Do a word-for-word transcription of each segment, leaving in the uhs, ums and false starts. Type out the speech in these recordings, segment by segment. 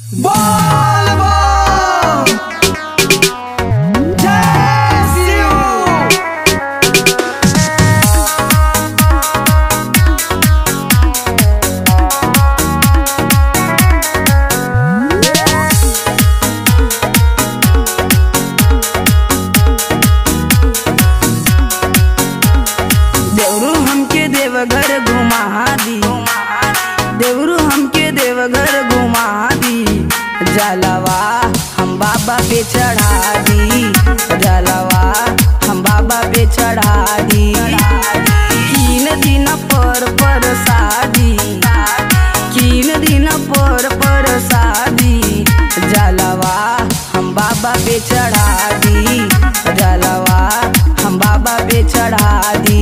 बोल बोल जय शिव। देवरू हमके देवघर घुमा दी, देवरू हमके देवघर घुमा दी। जलवा हम बाबा पे चढ़ा दी, जलवा हम बाबा पे चढ़ा दी। तीन दिन पर पर शादी, तीन दिन पर पर शादी। जलवा हम बाबा पे चढ़ा दी, जलवा हम बाबा पे चढ़ा दी।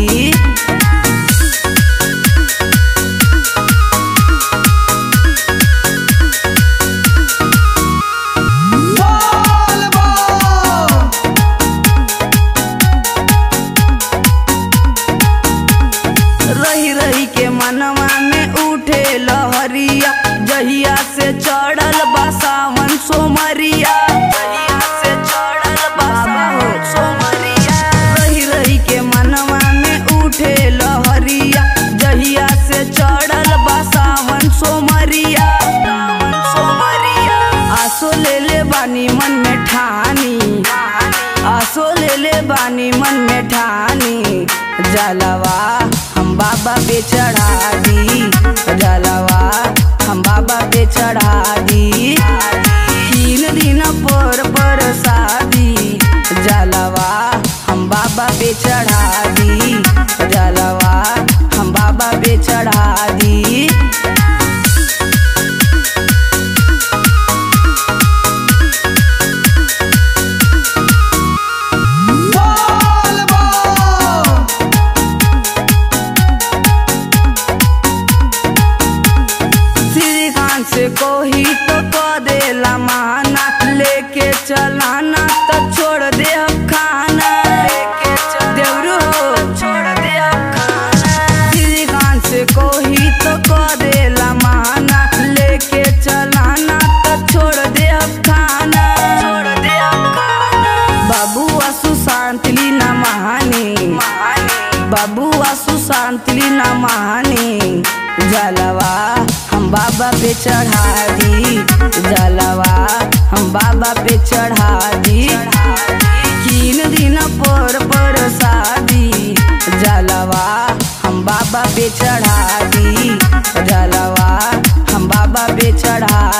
रही रही के मनवा में उठे लहरिया, जहिया से चढ़ल बा सावन सोमरिया, जहिया से चढ़ल बा सावन सोमरिया। रही रही के मनवा में उठे लहरिया, जहिया से चढ़ल बा सावन सोमरिया, सावन सोमरिया। आसो ले ले बानी मन में ठानी, आसो ले ले बानी मन में ठानी। जलवा हम बाबा पे चढ़ा दी, जलवा हम बाबा पे चढ़ा दी। तीन दिन पर पर शादी, जलवा हम बाबा पे चढ़ा दी, जलवा हम बाबा पे चढ़ा दी। से कोही तो को देला माना, लेके चलाना तो छोड़ दे हम खाना, लेके चल देवरू हो छोड़ दे हम खाना। श्री खान से कोही तो को देला माना, लेके चलाना तो छोड़ दे हम खाना, छोड़ दे हम खाना। बाबू आसु शांतली ना महानी, बाबू आसु शांतली ना महानी। जलवा हम बाबा पे चढ़ा दी, जलवा हम बाबा पे चढ़ा दी। तीन दिन पर पर शादी, जलवा हम बाबा पे चढ़ा दी, जलवा हम बाबा पे चढ़ा